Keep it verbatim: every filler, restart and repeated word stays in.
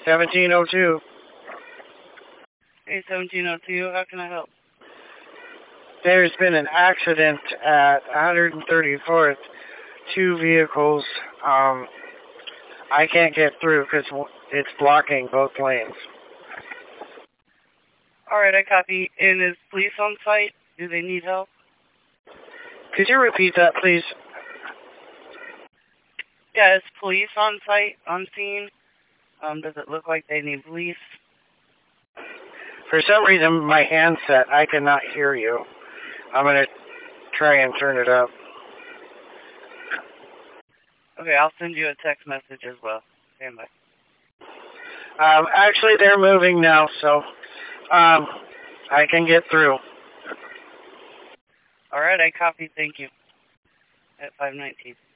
seventeen oh two. Hey, seventeen oh two, how can I help? There's been an accident at one thirty-fourth. Two vehicles. Um, I can't get through because it's blocking both lanes. Alright, I copy. And is police on site? Do they need help? Could you repeat that, please? Yeah, is police on site, on scene? Um, does it look like they need police? For some reason, my handset, I cannot hear you. I'm going to try and turn it up. Okay, I'll send you a text message as well. Stand by. Um, actually, they're moving now, so um, I can get through. Alright, I copy. Thank you. At five nineteen.